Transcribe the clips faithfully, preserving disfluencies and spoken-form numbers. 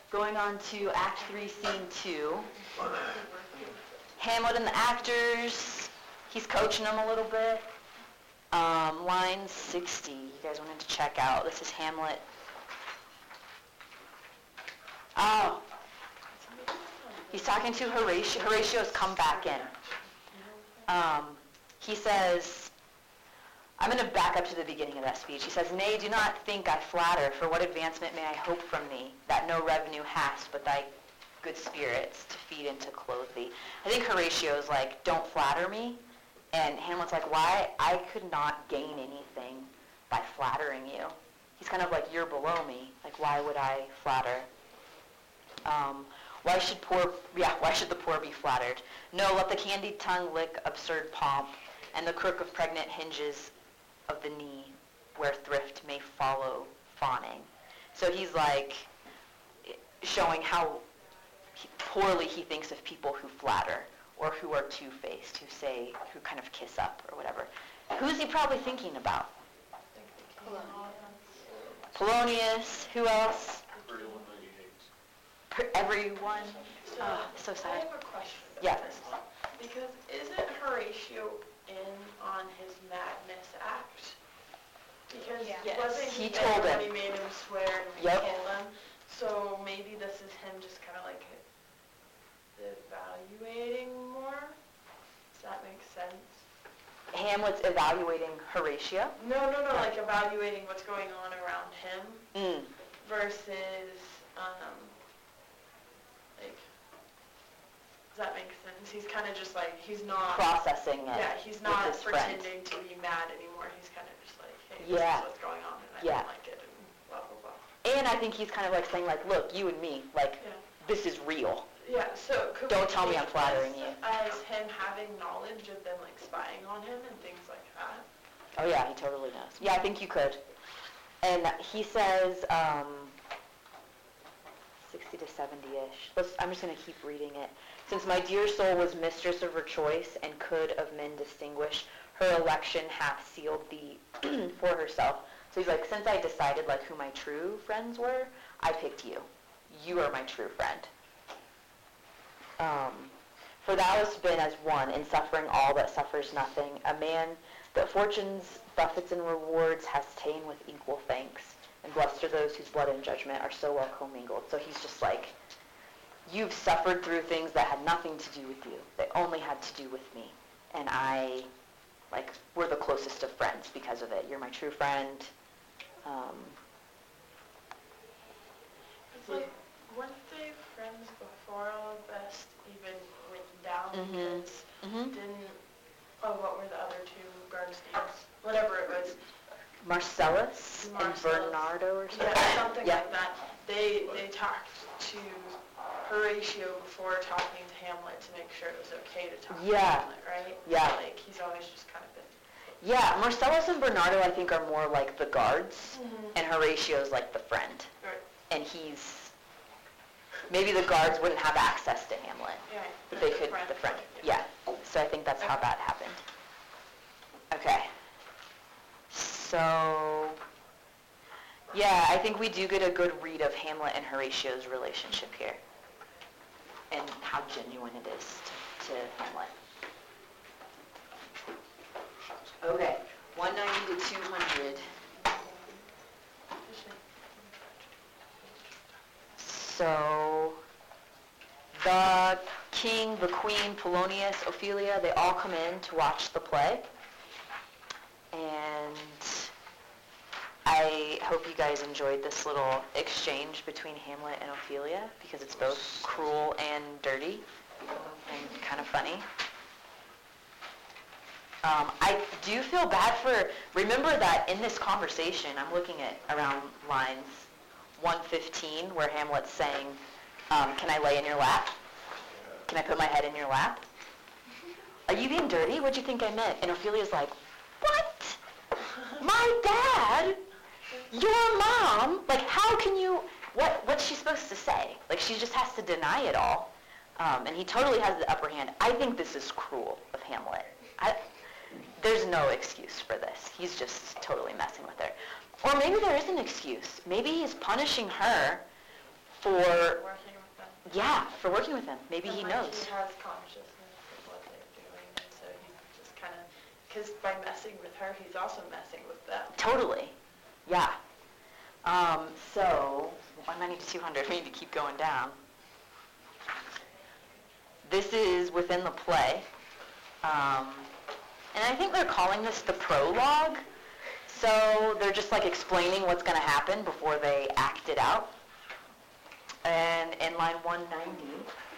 going on to Act three, Scene two. Hamlet and the actors. He's coaching them a little bit. Um, line sixty, you guys wanted to check out. This is Hamlet. Oh. He's talking to Horatio. Horatio's come back in. Um, he says, I'm going to back up to the beginning of that speech. He says, Nay, do not think I flatter, for what advancement may I hope from thee, that no revenue hast but thy good spirits to feed and to clothe thee. I think Horatio's like, don't flatter me. And Hamlet's like, why? I could not gain anything by flattering you. He's kind of like, you're below me. Like, why would I flatter? Um, why should poor, yeah, why should the poor be flattered? No, let the candied tongue lick absurd pomp, and the crook of pregnant hinges of the knee, where thrift may follow fawning. So he's like showing how he, poorly he thinks of people who flatter, or who are two-faced, who say, who kind of kiss up, or whatever. Who's he probably thinking about? Polonius. Who else? Everyone that he hates. Per- everyone. So, Oh, so sad. I have a question about Yeah. this. Because isn't Horatio in on his madness act? Because Yes. wasn't He he, told there him. when he made him swear and Yep. kill him? So maybe this is him just kind of like evaluating more? Does that make sense? Hamlet's evaluating Horatio. No, no, no, like evaluating what's going on around him Mm. versus, um, like, does that make sense? He's kind of just like, he's not, Processing it. yeah, he's with not his friend. pretending to be mad anymore. He's kind of just like, hey, Yeah. this is what's going on and I Yeah. don't like it and blah, blah, blah. And I think he's kind of like saying, like, look, you and me, like, Yeah. this is real. Yeah, so could Don't we tell me take I'm flattering this you. as him having knowledge of them like spying on him and things like that? Oh, yeah, he totally knows. Yeah, I think you could. And he says, um, sixty to seventy-ish. Let's, I'm just going to keep reading it. Since my dear soul was mistress of her choice and could of men distinguish, her election hath sealed thee for herself. So he's like, since I decided like who my true friends were, I picked you. You are my true friend. Um, for thou hast been as one in suffering all that suffers nothing, a man that fortune's buffets and rewards has ta'en with equal thanks, and blessed are those whose blood and judgment are so well commingled. So he's just like, you've suffered through things that had nothing to do with you. They only had to do with me. And I, like, we're the closest of friends because of it. You're my true friend. Um, It's like, weren't they friends before all of this even went down? Mhm. Because mhm. didn't, oh, what were the other two Garnsteins? Whatever it was. Marcellus, and Marcellus. Bernardo or something. Yeah, something Yeah. like that. They, they talked to Horatio before talking to Hamlet to make sure it was okay to talk Yeah. to Hamlet, right? Yeah. Like, he's always just kind of been. Yeah, Marcellus and Bernardo, I think, are more like the guards, Mhm. and Horatio's like the friend. Right. And he's, maybe the guards wouldn't have access to Hamlet, Yeah. but they could, the friend, yeah. So I think that's how that happened. Okay. So, yeah, I think we do get a good read of Hamlet and Horatio's relationship here, and how genuine it is to, to Hamlet. Okay, one ninety to two hundred. So, the king, the queen, Polonius, Ophelia, they all come in to watch the play. And I hope you guys enjoyed this little exchange between Hamlet and Ophelia, because it's both cruel and dirty and kind of funny. Um, I do feel bad for, remember that in this conversation, I'm looking at around lines one fifteen, where Hamlet's saying, um, can I lay in your lap? Can I put my head in your lap? Are you being dirty? What'd you think I meant? And Ophelia's like, what? My dad? Your mom? Like, how can you, what? what's she supposed to say? Like, she just has to deny it all. Um, and he totally has the upper hand. I think this is cruel of Hamlet. I, there's no excuse for this. He's just totally messing with her. Or maybe there is an excuse. Maybe he's punishing her for, Working with them. yeah, for working with him. Maybe he And, like, knows. he has consciousness of what they're doing, and so he just kind of, because by messing with her, he's also messing with them. Totally, yeah. Um, so, one ninety to two hundred, we need to keep going down. This is within the play. Um, and I think they're calling this the prologue. So they're just like explaining what's going to happen before they act it out. And in line one ninety,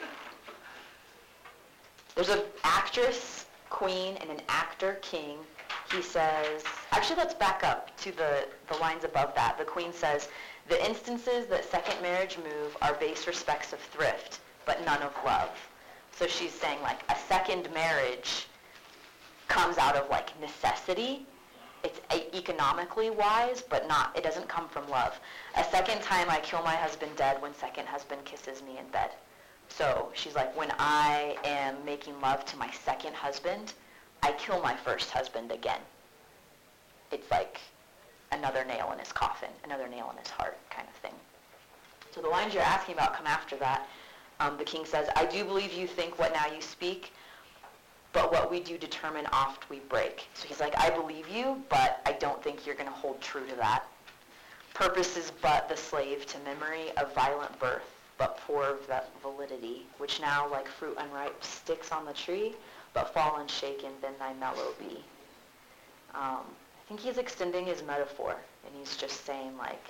there's an actress, queen, and an actor, king. He says, actually let's back up to the, the lines above that. The queen says, the instances that second marriage move are base respects of thrift, but none of love. So she's saying like a second marriage comes out of like necessity. It's e- economically wise, but not, it doesn't come from love. A second time I kill my husband dead when second husband kisses me in bed. So she's like, when I am making love to my second husband, I kill my first husband again. It's like another nail in his coffin, another nail in his heart kind of thing. So the lines you're asking about come after that. Um, the king says, I do believe you think what now you speak, but what we do determine oft we break. So he's like, I believe you, but I don't think you're going to hold true to that. Purpose is but the slave to memory of violent birth, but poor of that validity, which now like fruit unripe sticks on the tree, but fall unshaken, then thy mellow be. Um, I think he's extending his metaphor, and he's just saying like,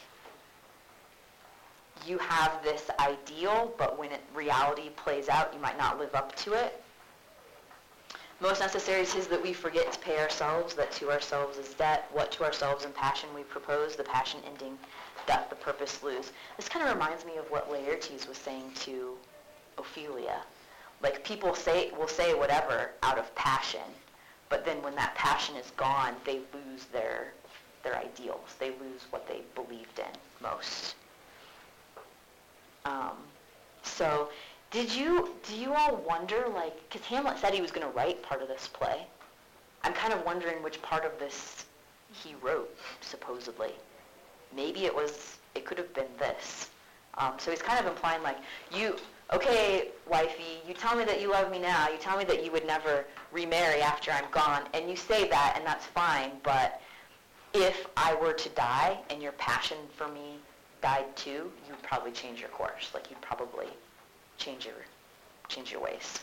you have this ideal, but when it, reality plays out, you might not live up to it. Most necessary is that we forget to pay ourselves, that to ourselves is debt. What to ourselves in passion we propose, the passion ending, doth the purpose lose. This kind of reminds me of what Laertes was saying to Ophelia. Like people say will say whatever out of passion, but then when that passion is gone, they lose their their ideals. They lose what they believed in most. Um, so. Did you, do you all wonder, like, because Hamlet said he was going to write part of this play. I'm kind of wondering which part of this he wrote, supposedly. Maybe it was, it could have been this. Um, so he's kind of implying, like, you, okay, wifey, you tell me that you love me now. You tell me that you would never remarry after I'm gone. And you say that, and that's fine, but if I were to die and your passion for me died too, you'd probably change your course. Like, you'd probably change your change your ways.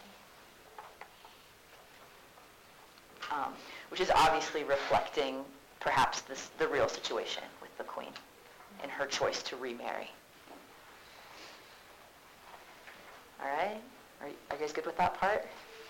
Um, which is obviously reflecting perhaps this, the real situation with the queen and her choice to remarry. All right? Are you, are you guys good with that part?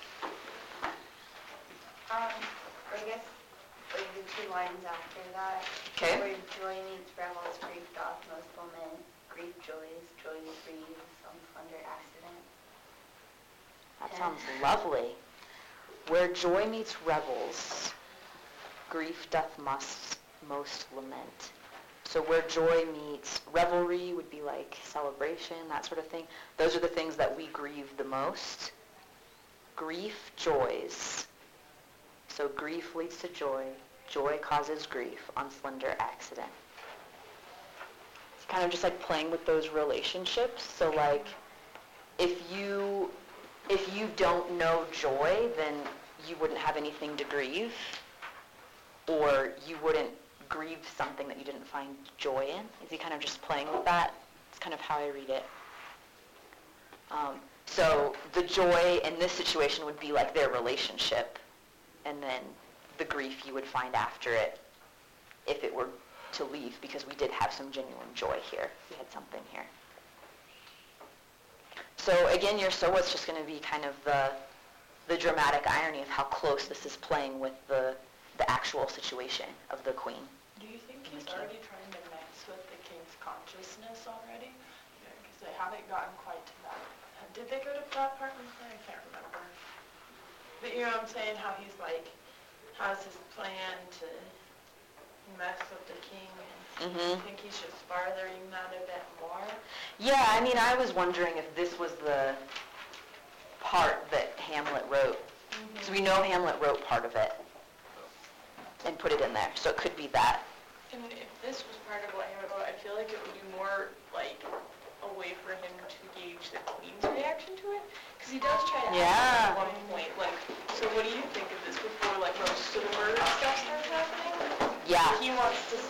Um, I guess like the two lines after that, Okay. where joy meets revels, grief doth most lament, grief joys, joy grieves, some slender accident. That Yeah. sounds lovely. Where joy meets revels, grief doth must most lament. So where joy meets revelry would be like celebration, that sort of thing. Those are the things that we grieve the most. Grief joys. So grief leads to joy. Joy causes grief on slender accident. It's kind of just like playing with those relationships. So like if you if you don't know joy, then you wouldn't have anything to grieve, or you wouldn't grieve something that you didn't find joy in. Is he kind of just playing with that? It's kind of how I read it. Um, so the joy in this situation would be like their relationship, and then the grief you would find after it if it were to leave, because we did have some genuine joy here. We had something here. So again, your so what's just going to be kind of the the dramatic irony of how close this is playing with the the actual situation of the queen. Do you think And he's the king. already trying to mess with the king's consciousness already? Because they haven't gotten quite to that. Did they go to that part in the play? I can't remember. But you know what I'm saying? How he's like, has his plan to mess with the king. And Mm-hmm. I think he's just farthering that a bit more. Yeah, I mean, I was wondering if this was the part that Hamlet wrote. Because we know Hamlet wrote part of it and put it in there, so it could be that. And if this was part of what Hamlet wrote, I feel like it would be more like a I asked Yeah. him at one point, like, so what do you think of this before, like, most of the murder stuff starts happening? Yeah. He wants to